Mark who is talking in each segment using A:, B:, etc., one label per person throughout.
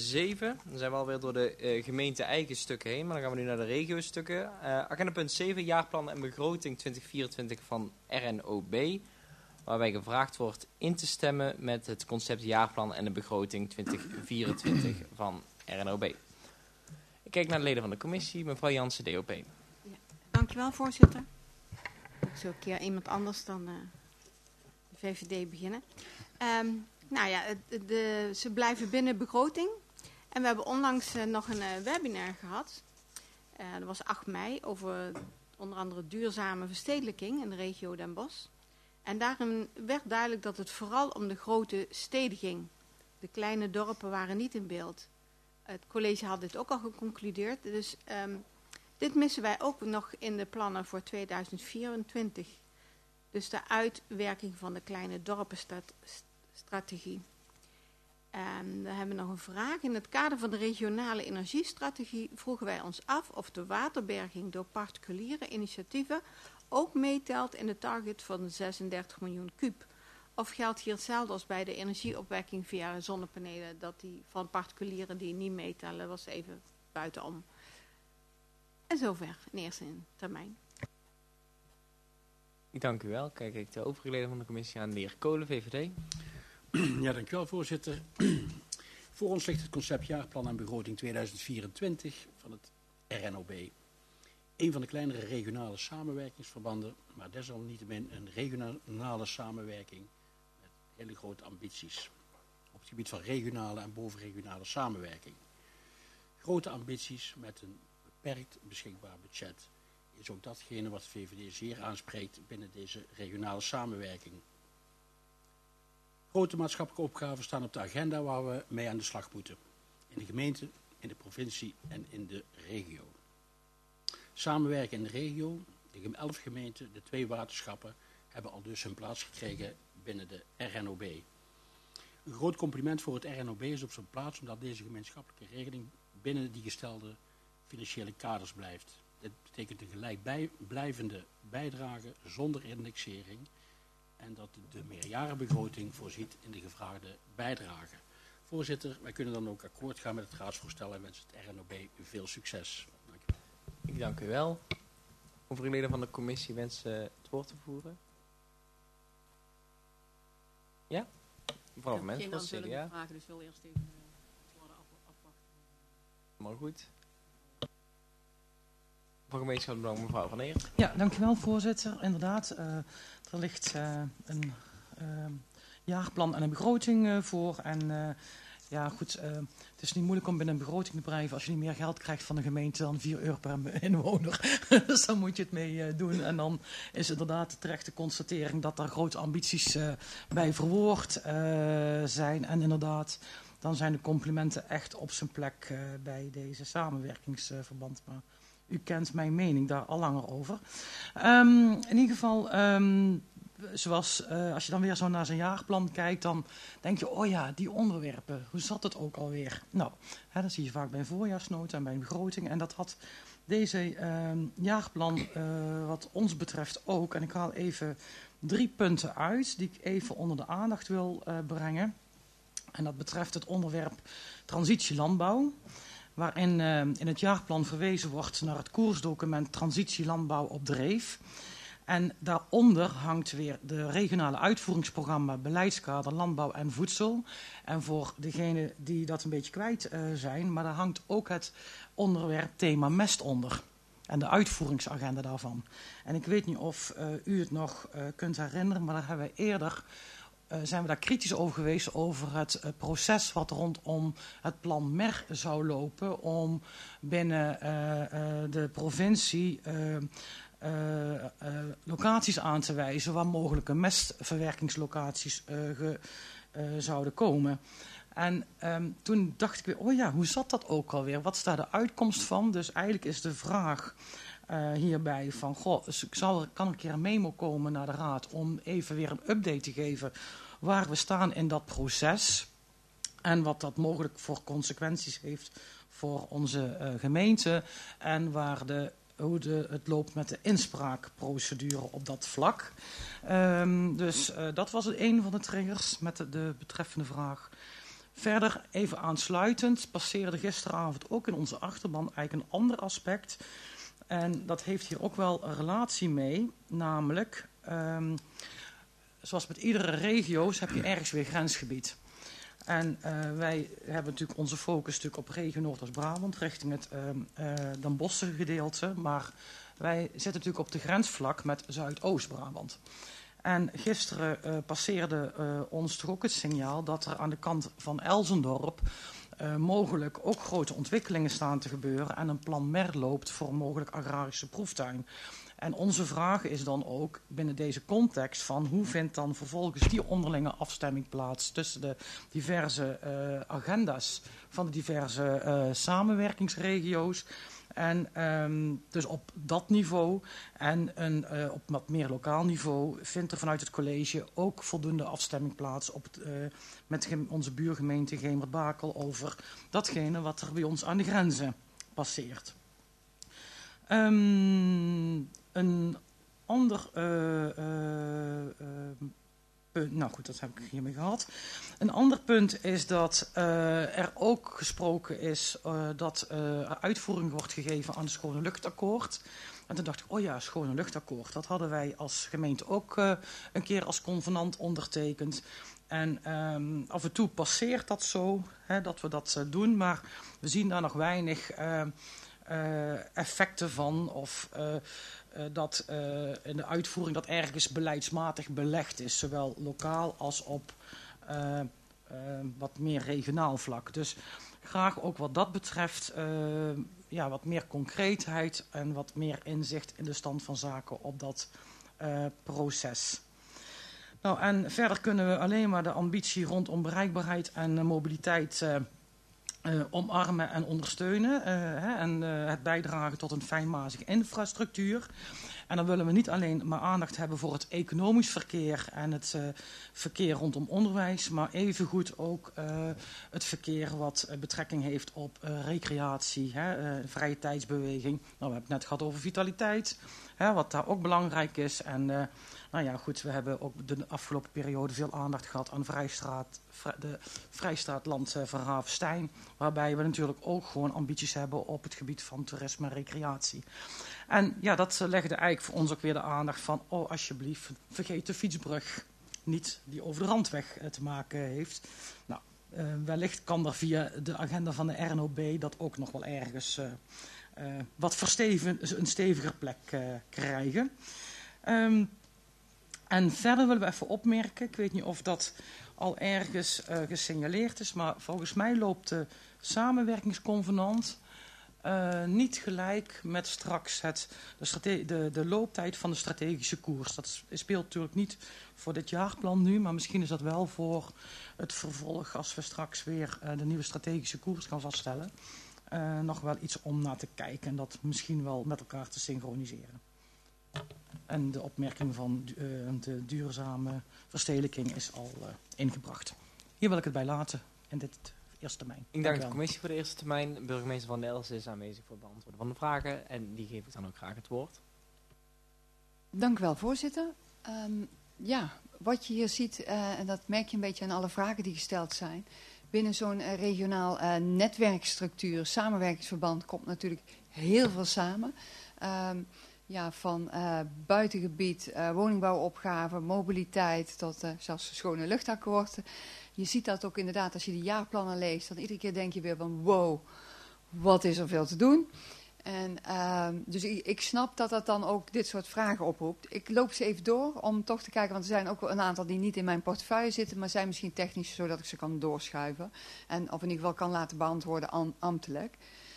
A: 7. Dan zijn we alweer door de gemeente-eigen stukken heen. Maar dan gaan we nu naar de regio-stukken. Agenda punt 7, jaarplan en begroting 2024 van RNOB. Waarbij gevraagd wordt in te stemmen met het concept jaarplan en de begroting 2024 van RNOB. Ik kijk naar de leden van de commissie. Mevrouw Jansen, DOP.
B: Ja, dankjewel, voorzitter. Ik zou een keer iemand anders dan de VVD beginnen. Ze blijven binnen begroting. En we hebben onlangs nog een webinar gehad. Dat was 8 mei over onder andere duurzame verstedelijking in de regio Den Bosch. En daarin werd duidelijk dat het vooral om de grote steden ging. De kleine dorpen waren niet in beeld. Het college had dit ook al geconcludeerd. Dus dit missen wij ook nog in de plannen voor 2024. Dus de uitwerking van de kleine dorpenstrategie. En dan hebben we nog een vraag. In het kader van de regionale energiestrategie vroegen wij ons af of de waterberging door particuliere initiatieven ook meetelt in de target van 36 miljoen kuub. Of geldt hier hetzelfde als bij de energieopwekking via zonnepanelen, dat die van particulieren die niet meetellen, was even buitenom. En zover in eerste termijn.
A: Ik dank u wel. Kijk ik de overige leden van de commissie aan, de heer Kolen, VVD.
C: Ja, dank u wel, voorzitter. Voor ons ligt het concept jaarplan en begroting 2024 van het RNOB. Een van de kleinere regionale samenwerkingsverbanden, maar desalniettemin een regionale samenwerking met hele grote ambities. Op het gebied van regionale en bovenregionale samenwerking. Grote ambities met een beperkt beschikbaar budget is ook datgene wat de VVD zeer aanspreekt binnen deze regionale samenwerking. Grote maatschappelijke opgaven staan op de agenda waar we mee aan de slag moeten. In de gemeente, in de provincie en in de regio. Samenwerken in de regio, de 11 gemeenten, de 2 waterschappen hebben al dus hun plaats gekregen binnen de RNOB. Een groot compliment voor het RNOB is op zijn plaats omdat deze gemeenschappelijke regeling binnen die gestelde financiële kaders blijft. Dit betekent een gelijkblijvende bijdrage zonder indexering en dat de meerjarenbegroting voorziet in de gevraagde bijdrage. Voorzitter, wij kunnen dan ook akkoord gaan met het raadsvoorstel en wensen het RNOB veel succes. Dank u.
A: Ik dank u wel. Overige leden van de commissie wensen het woord te voeren. Ja? Mevrouw van Mensen van het CDA.
B: Vragen, dus wil eerst even afwachten.
A: Maar goed. Van gemeenschapsbelang mevrouw Van Eer.
D: Ja, dankjewel voorzitter. Inderdaad, er ligt een jaarplan en een begroting voor. En het is niet moeilijk om binnen een begroting te blijven als je niet meer geld krijgt van de gemeente dan €4 per inwoner. Dus dan moet je het mee doen. En dan is inderdaad de terechte constatering dat er grote ambities bij verwoord zijn. En inderdaad, dan zijn de complimenten echt op zijn plek bij deze samenwerkingsverband. Maar u kent mijn mening daar al langer over. In ieder geval, zoals als je dan weer zo naar zijn jaarplan kijkt, dan denk je, oh ja, die onderwerpen, hoe zat het ook alweer? Nou, dat zie je vaak bij een voorjaarsnota en bij een begroting. En dat had deze jaarplan wat ons betreft ook. En ik haal even 3 punten uit die ik even onder de aandacht wil brengen. En dat betreft het onderwerp transitie landbouw. Waarin in het jaarplan verwezen wordt naar het koersdocument Transitie Landbouw op Dreef. En daaronder hangt weer de regionale uitvoeringsprogramma Beleidskader Landbouw en Voedsel. En voor degenen die dat een beetje kwijt zijn, maar daar hangt ook het onderwerp thema mest onder. En de uitvoeringsagenda daarvan. En ik weet niet of u het nog kunt herinneren, maar daar hebben we eerder zijn we daar kritisch over geweest over het proces wat rondom het plan MER zou lopen om binnen de provincie locaties aan te wijzen waar mogelijke mestverwerkingslocaties zouden komen. En toen dacht ik weer, oh ja, hoe zat dat ook alweer? Wat is daar de uitkomst van? Dus eigenlijk is de vraag hierbij van, goh, kan een keer een memo komen naar de raad om even weer een update te geven waar we staan in dat proces en wat dat mogelijk voor consequenties heeft voor onze gemeente en hoe het loopt met de inspraakprocedure op dat vlak. Dus dat was een van de triggers met de betreffende vraag. Verder, even aansluitend, passeerde gisteravond ook in onze achterban eigenlijk een ander aspect. En dat heeft hier ook wel een relatie mee, namelijk, zoals met iedere regio's heb je ergens weer grensgebied. En wij hebben natuurlijk onze focus natuurlijk op regio Noordoost-Brabant, richting het Den Bossche gedeelte. Maar wij zitten natuurlijk op de grensvlak met Zuidoost-Brabant. En gisteren passeerde ons toch ook het signaal dat er aan de kant van Elsendorp mogelijk ook grote ontwikkelingen staan te gebeuren en een plan MER loopt voor een mogelijk agrarische proeftuin. En onze vraag is dan ook binnen deze context van hoe vindt dan vervolgens die onderlinge afstemming plaats tussen de diverse agenda's van de diverse samenwerkingsregio's. En dus op dat niveau en op wat meer lokaal niveau vindt er vanuit het college ook voldoende afstemming plaats met onze buurgemeente Gemert-Bakel over datgene wat er bij ons aan de grenzen passeert. Een ander punt, nou goed, dat heb ik hiermee gehad. Een ander punt is dat er ook gesproken is dat uitvoering wordt gegeven aan het Schone Luchtakkoord. En toen dacht ik, oh ja, Schone Luchtakkoord, dat hadden wij als gemeente ook een keer als convenant ondertekend. En af en toe passeert dat zo, hè, dat we dat doen, maar we zien daar nog weinig effecten van of dat in de uitvoering dat ergens beleidsmatig belegd is, zowel lokaal als op wat meer regionaal vlak. Dus graag ook wat dat betreft wat meer concreetheid en wat meer inzicht in de stand van zaken op dat proces. Nou, en verder kunnen we alleen maar de ambitie rondom bereikbaarheid en mobiliteit omarmen en ondersteunen en het bijdragen tot een fijnmazige infrastructuur. En dan willen we niet alleen maar aandacht hebben voor het economisch verkeer en het verkeer rondom onderwijs, maar evengoed ook het verkeer wat betrekking heeft op recreatie, vrije tijdsbeweging. Nou, we hebben het net gehad over vitaliteit, wat daar ook belangrijk is. En nou ja, goed, we hebben ook de afgelopen periode veel aandacht gehad aan de Vrijstaatland Verhavenstein, waarbij we natuurlijk ook gewoon ambities hebben op het gebied van toerisme en recreatie. En ja, dat legde eigenlijk voor ons ook weer de aandacht van, oh alsjeblieft, vergeet de fietsbrug niet, die over de randweg te maken heeft. Nou, wellicht kan er via de agenda van de RNOB dat ook nog wel ergens een steviger plek krijgen. En verder willen we even opmerken, ik weet niet of dat al ergens gesignaleerd is, maar volgens mij loopt de samenwerkingsconvenant niet gelijk met straks de looptijd van de strategische koers. Dat speelt natuurlijk niet voor dit jaarplan nu, maar misschien is dat wel voor het vervolg als we straks weer de nieuwe strategische koers gaan vaststellen. Nog wel iets om naar te kijken en dat misschien wel met elkaar te synchroniseren. En de opmerking van de duurzame verstedelijking is al ingebracht. Hier wil ik het bij laten in dit eerste termijn.
A: Ik dank de commissie voor de eerste termijn. Burgemeester Van der Elst is aanwezig voor het beantwoorden van de vragen. En die geef ik dan ook graag het woord.
E: Dank u wel, voorzitter. Wat je hier ziet, en dat merk je een beetje aan alle vragen die gesteld zijn. Binnen zo'n regionaal netwerkstructuur, samenwerkingsverband, komt natuurlijk heel veel samen. Van buitengebied, woningbouwopgave, mobiliteit tot zelfs schone luchtakkoord. Je ziet dat ook inderdaad als je de jaarplannen leest. Dan iedere keer denk je weer van wow, wat is er veel te doen. En dus ik snap dat dat dan ook dit soort vragen oproept. Ik loop ze even door om toch te kijken, want er zijn ook wel een aantal die niet in mijn portefeuille zitten, maar zijn misschien technisch zodat ik ze kan doorschuiven. En of in ieder geval kan laten beantwoorden ambtelijk.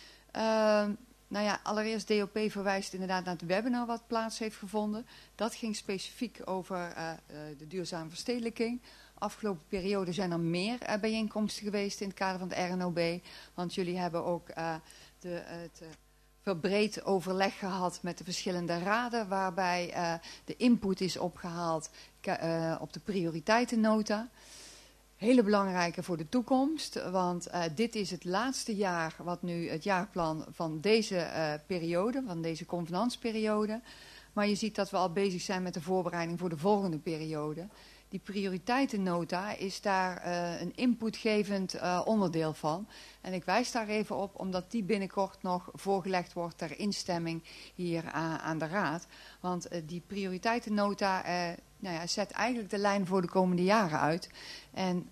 E: Allereerst DOP verwijst inderdaad naar het webinar wat plaats heeft gevonden. Dat ging specifiek over de duurzame verstedelijking. Afgelopen periode zijn er meer bijeenkomsten geweest in het kader van de RNOB. Want jullie hebben ook het verbreed overleg gehad met de verschillende raden, waarbij de input is opgehaald op de prioriteitennota. Hele belangrijke voor de toekomst, want dit is het laatste jaar wat nu het jaarplan van deze periode, van deze convenantsperiode. Maar je ziet dat we al bezig zijn met de voorbereiding voor de volgende periode. Die prioriteitennota is daar een inputgevend onderdeel van. En ik wijs daar even op, omdat die binnenkort nog voorgelegd wordt ter instemming hier aan de Raad. Want die prioriteitennota zet eigenlijk de lijn voor de komende jaren uit. En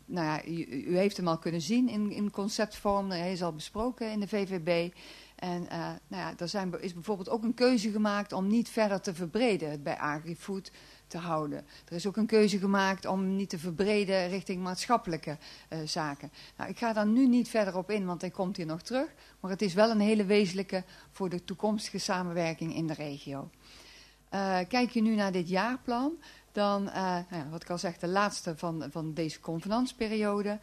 E: u heeft hem al kunnen zien in conceptvorm. Hij is al besproken in de VVB. En is bijvoorbeeld ook een keuze gemaakt om niet verder te verbreden, het bij agrifood te houden. Er is ook een keuze gemaakt om niet te verbreden richting maatschappelijke zaken. Nou, ik ga daar nu niet verder op in, want hij komt hier nog terug. Maar het is wel een hele wezenlijke voor de toekomstige samenwerking in de regio. Kijk je nu naar dit jaarplan, dan, wat ik al zeg, de laatste van deze convenansperiode.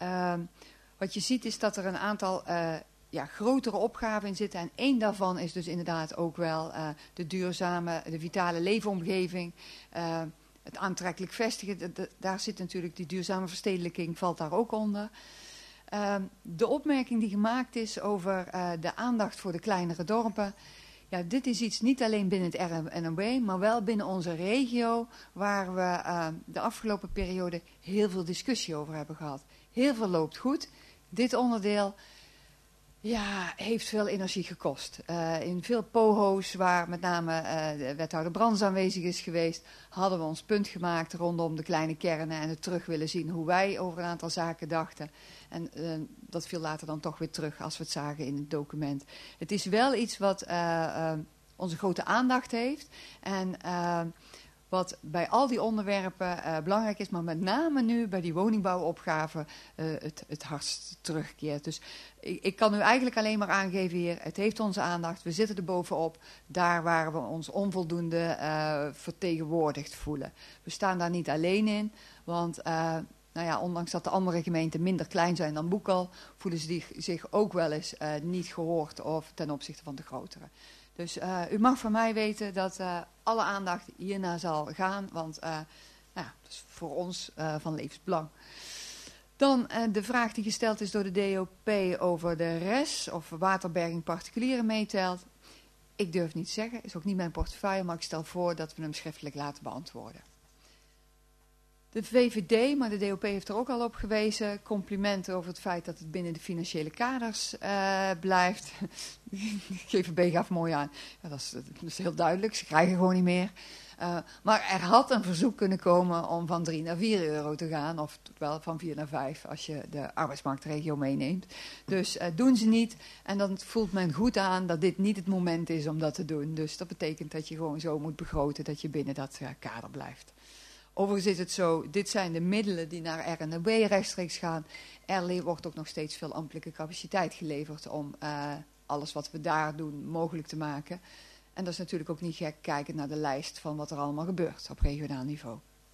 E: Wat je ziet is dat er een aantal grotere opgaven in zitten. En één daarvan is dus inderdaad ook wel de duurzame, de vitale leefomgeving. Het aantrekkelijk vestigen, daar zit natuurlijk die duurzame verstedelijking, valt daar ook onder. De opmerking die gemaakt is over de aandacht voor de kleinere dorpen. Ja, dit is iets niet alleen binnen het RNOB, maar wel binnen onze regio, waar we de afgelopen periode heel veel discussie over hebben gehad. Heel veel loopt goed. Dit onderdeel heeft veel energie gekost. In veel POHO's, waar met name de wethouder Brands aanwezig is geweest, hadden we ons punt gemaakt rondom de kleine kernen en het terug willen zien hoe wij over een aantal zaken dachten. En dat viel later dan toch weer terug als we het zagen in het document. Het is wel iets wat onze grote aandacht heeft en wat bij al die onderwerpen belangrijk is, maar met name nu bij die woningbouwopgave het hardst terugkeert. Dus ik kan u eigenlijk alleen maar aangeven hier, het heeft onze aandacht, we zitten er bovenop, daar waar we ons onvoldoende vertegenwoordigd voelen. We staan daar niet alleen in, want ondanks dat de andere gemeenten minder klein zijn dan Boekel, voelen ze zich ook wel eens niet gehoord of ten opzichte van de grotere. Dus u mag van mij weten dat alle aandacht hiernaar zal gaan, want dat is voor ons van levensbelang. Dan de vraag die gesteld is door de DOP over de RES, of waterberging particulieren meetelt. Ik durf niet zeggen, is ook niet mijn portefeuille, maar ik stel voor dat we hem schriftelijk laten beantwoorden. De VVD, maar de DOP heeft er ook al op gewezen. Complimenten over het feit dat het binnen de financiële kaders blijft. De GVB gaf mooi aan. Ja, dat is heel duidelijk, ze krijgen gewoon niet meer. Maar er had een verzoek kunnen komen om van 3 naar 4 euro te gaan. Of wel van 4 naar 5 als je de arbeidsmarktregio meeneemt. Dus doen ze niet. En dan voelt men goed aan dat dit niet het moment is om dat te doen. Dus dat betekent dat je gewoon zo moet begroten dat je binnen dat kader blijft. Overigens is het zo, dit zijn de middelen die naar RNOB rechtstreeks gaan. Er wordt ook nog steeds veel ambtelijke capaciteit geleverd om alles wat we daar doen mogelijk te maken. En dat is natuurlijk ook niet gek kijken naar de lijst van wat er allemaal gebeurt op regionaal niveau.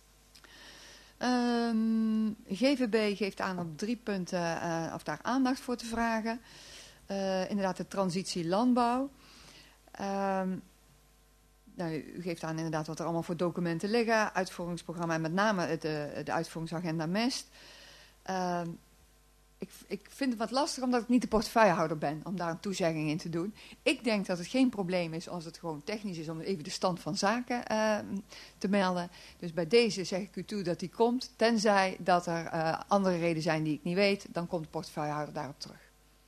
E: GVB geeft aan op 3 punten of daar aandacht voor te vragen. Inderdaad de transitie landbouw. U geeft aan inderdaad wat er allemaal voor documenten liggen, uitvoeringsprogramma en met name de uitvoeringsagenda MEST. Ik vind het wat lastig omdat ik niet de portefeuillehouder ben om daar een toezegging in te doen. Ik denk dat het geen probleem is als het gewoon technisch is om even de stand van zaken te melden. Dus bij deze zeg ik u toe dat die komt, tenzij dat er andere redenen zijn die ik niet weet, dan komt de portefeuillehouder daarop terug.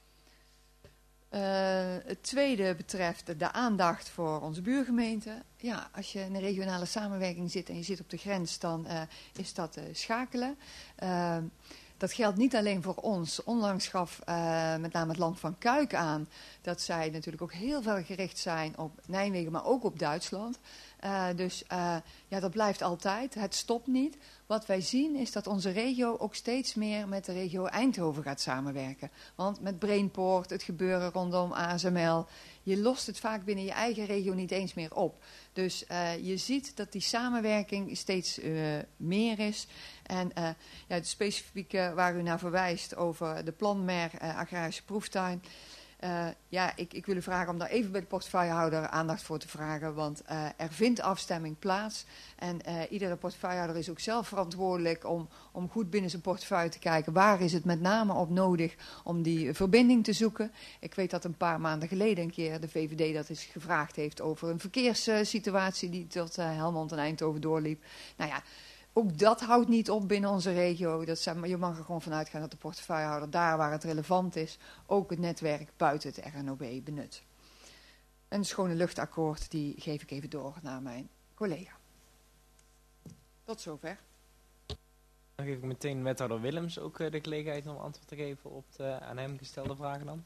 E: Het tweede betreft de aandacht voor onze buurgemeente. Ja, als je in een regionale samenwerking zit en je zit op de grens, dan is dat schakelen. Dat geldt niet alleen voor ons. Onlangs gaf met name het land van Kuik aan dat zij natuurlijk ook heel veel gericht zijn op Nijmegen, maar ook op Duitsland. Dus dat blijft altijd. Het stopt niet. Wat wij zien is dat onze regio ook steeds meer met de regio Eindhoven gaat samenwerken. Want met Brainport, het gebeuren rondom ASML, je lost het vaak binnen je eigen regio niet eens meer op. Dus je ziet dat die samenwerking steeds meer is. En het specifieke waar u naar verwijst over de Planmer agrarische proeftuin. Ik wil u vragen om daar even bij de portefeuillehouder aandacht voor te vragen, want er vindt afstemming plaats en iedere portefeuillehouder is ook zelf verantwoordelijk om goed binnen zijn portefeuille te kijken waar is het met name op nodig om die verbinding te zoeken. Ik weet dat een paar maanden geleden een keer de VVD dat eens gevraagd heeft over een verkeerssituatie die tot Helmond en Eindhoven doorliep. Nou ja, ook dat houdt niet op binnen onze regio. Je mag er gewoon vanuit gaan dat de portefeuillehouder daar waar het relevant is ook het netwerk buiten het RNOB benut. Een schone luchtakkoord, die geef ik even door naar mijn collega. Tot zover.
A: Dan geef ik meteen wethouder Willems ook de gelegenheid om antwoord te geven op de aan hem gestelde vragen dan.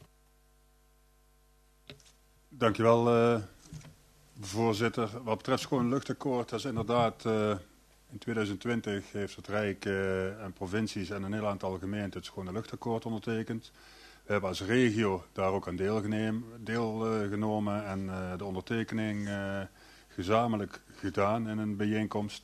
F: Dankjewel, voorzitter. Wat betreft schone luchtakkoord, dat is inderdaad in 2020 heeft het Rijk en provincies en een heel aantal gemeenten het schone luchtakkoord ondertekend. We hebben als regio daar ook aan deelgenomen en de ondertekening gezamenlijk gedaan in een bijeenkomst.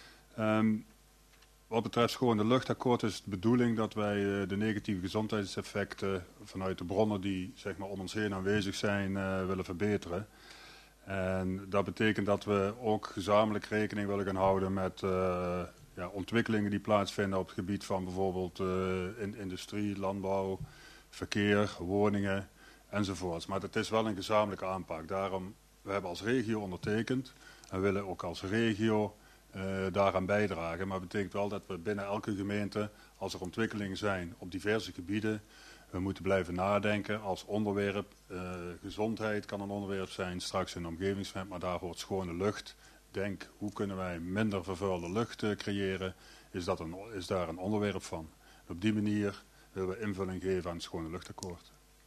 F: Wat betreft schone luchtakkoord is het de bedoeling dat wij de negatieve gezondheidseffecten vanuit de bronnen die zeg maar om ons heen aanwezig zijn willen verbeteren. En dat betekent dat we ook gezamenlijk rekening willen gaan houden met ontwikkelingen die plaatsvinden op het gebied van bijvoorbeeld in industrie, landbouw, verkeer, woningen enzovoorts. Maar het is wel een gezamenlijke aanpak. Daarom, we hebben als regio ondertekend en willen ook als regio daaraan bijdragen. Maar dat betekent wel dat we binnen elke gemeente, als er ontwikkelingen zijn op diverse gebieden, we moeten blijven nadenken als onderwerp. Gezondheid kan een onderwerp zijn, straks in de omgevingswet, maar daar hoort schone lucht. Denk, hoe kunnen wij minder vervuilde lucht creëren? Is daar een onderwerp van? Op die manier willen we invulling geven aan het schone luchtakkoord.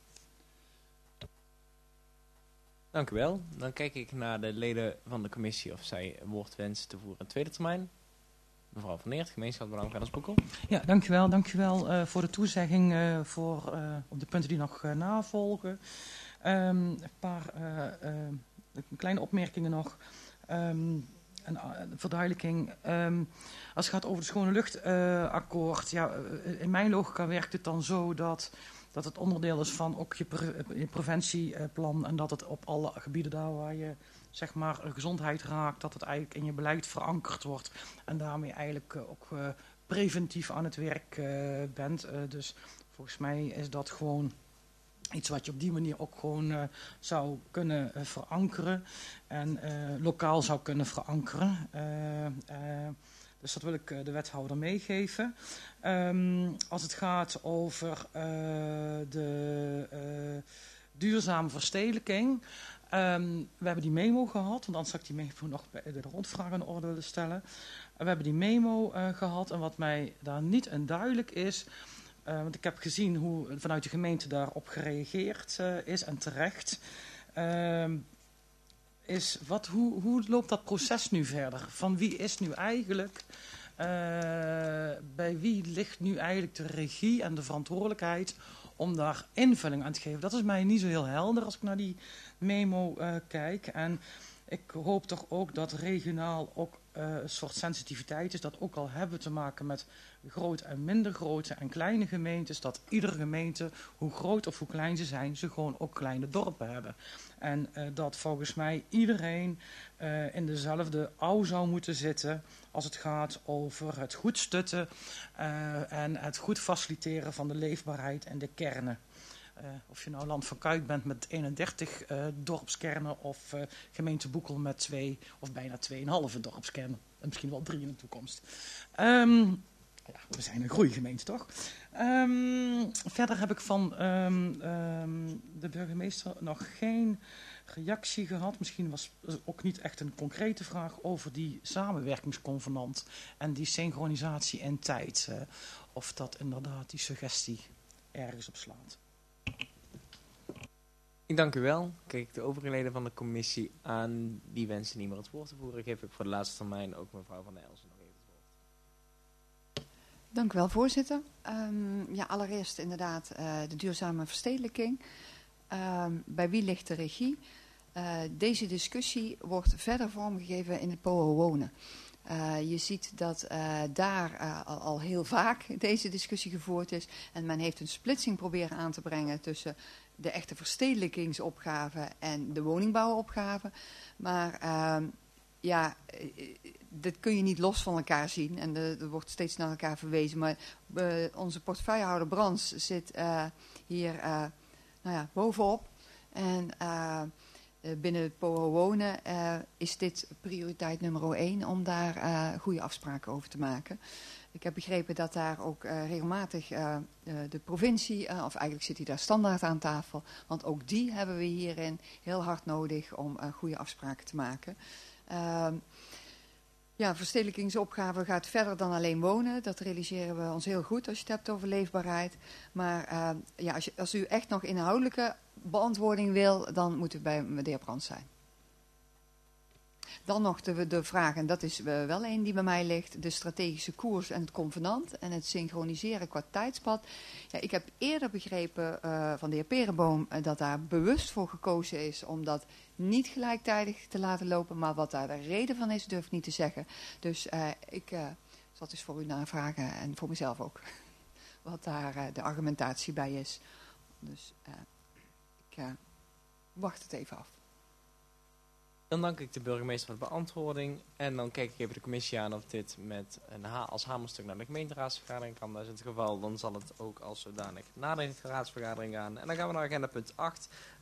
A: Dank u wel. Dan kijk ik naar de leden van de commissie of zij een woord wensen te voeren in tweede termijn. Mevrouw Van Eert, gemeenschapsbelang Vennersboekel.
D: Ja, dankjewel. Dankjewel voor de toezegging op de punten die nog navolgen. Een paar kleine opmerkingen nog. Een verduidelijking. Als het gaat over het schone luchtakkoord. In mijn logica werkt het dan zo dat het onderdeel is van ook je preventieplan. En dat het op alle gebieden daar waar je zeg maar gezondheid raakt, dat het eigenlijk in je beleid verankerd wordt. En daarmee eigenlijk ook preventief aan het werk bent. Dus volgens mij is dat gewoon iets wat je op die manier ook gewoon zou kunnen verankeren. En lokaal zou kunnen verankeren. Dus dat wil ik de wethouder meegeven. Als het gaat over de duurzame verstedelijking. We hebben die memo gehad, want anders zou ik die memo nog bij de rondvraag aan de orde willen stellen. We hebben die memo gehad en wat mij daar niet en duidelijk is, want ik heb gezien hoe vanuit de gemeente daarop gereageerd is en terecht, is hoe loopt dat proces nu verder? Van wie is nu eigenlijk, bij wie ligt nu eigenlijk de regie en de verantwoordelijkheid om daar invulling aan te geven? Dat is mij niet zo heel helder als ik naar die memo kijk. En ik hoop toch ook dat regionaal ook een soort sensitiviteit is. Dat ook al hebben we te maken met grote en minder grote en kleine gemeentes. Dat iedere gemeente, hoe groot of hoe klein ze zijn, ze gewoon ook kleine dorpen hebben. En dat volgens mij iedereen in dezelfde ouw zou moeten zitten als het gaat over het goed stutten en het goed faciliteren van de leefbaarheid en de kernen. Of je nou Land van Kuik bent met 31 dorpskernen of gemeente Boekel met 2 of bijna 2,5 dorpskernen. En misschien wel 3 in de toekomst. We zijn een groeigemeente toch? Verder heb ik van de burgemeester nog geen reactie gehad. Misschien was ook niet echt een concrete vraag over die samenwerkingsconvenant en die synchronisatie in tijd. Of dat inderdaad die suggestie ergens op slaat.
A: Ik dank u wel. Kijk de overige leden van de commissie aan die wensen niet meer het woord te voeren. Geef ik voor de laatste termijn ook mevrouw Van der Elsen nog even het woord.
E: Dank u wel, voorzitter. Allereerst inderdaad de duurzame verstedelijking. Bij wie ligt de regie? Deze discussie wordt verder vormgegeven in het POO Wonen. Je ziet dat daar al heel vaak deze discussie gevoerd is. En men heeft een splitsing proberen aan te brengen tussen de echte verstedelijkingsopgave en de woningbouwopgave. Maar dat kun je niet los van elkaar zien. En er wordt steeds naar elkaar verwezen. Maar onze portefeuillehouder Brands zit hier bovenop. En binnen het POO wonen is dit prioriteit nummer 1 om daar goede afspraken over te maken. Ik heb begrepen dat daar ook regelmatig de provincie, of eigenlijk zit hij daar standaard aan tafel, want ook die hebben we hierin heel hard nodig om goede afspraken te maken. Verstedelijkingsopgave gaat verder dan alleen wonen. Dat realiseren we ons heel goed als je het hebt over leefbaarheid. Maar als u echt nog inhoudelijke beantwoording wil, dan moet u bij de heer Brandt zijn. Dan nog de vraag, en dat is wel een die bij mij ligt, de strategische koers en het convenant en het synchroniseren qua tijdspad. Ja, ik heb eerder begrepen van de heer Perenboom dat daar bewust voor gekozen is om dat niet gelijktijdig te laten lopen, maar wat daar de reden van is, durf ik niet te zeggen. Dus ik zal dus voor u navragen en voor mezelf ook, wat daar de argumentatie bij is. Dus ik wacht het even af.
A: Dan dank ik de burgemeester voor de beantwoording. En dan kijk ik even de commissie aan of dit met als hamerstuk naar de gemeenteraadsvergadering kan. Dat is het geval. Dan zal het ook als zodanig naar de raadsvergadering gaan. En dan gaan we naar agenda punt 8.